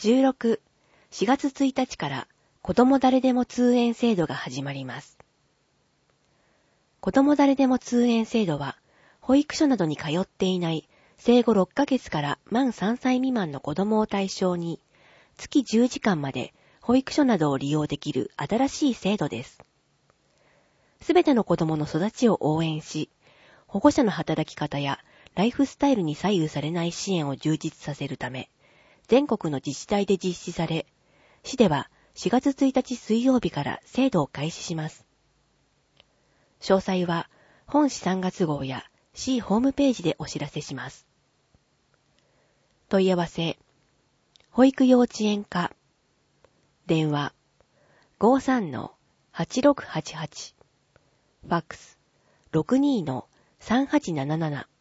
16、4月1日から子ども誰でも通園制度が始まります。子ども誰でも通園制度は、保育所などに通っていない生後6ヶ月から満3歳未満の子どもを対象に、月10時間まで保育所などを利用できる新しい制度です。すべての子どもの育ちを応援し、保護者の働き方やライフスタイルに左右されない支援を充実させるため、全国の自治体で実施され、市では4月1日水曜日から制度を開始します。詳細は本市3月号や市ホームページでお知らせします。問い合わせ、保育幼稚園課、電話 53-8688、ファックス 62-3877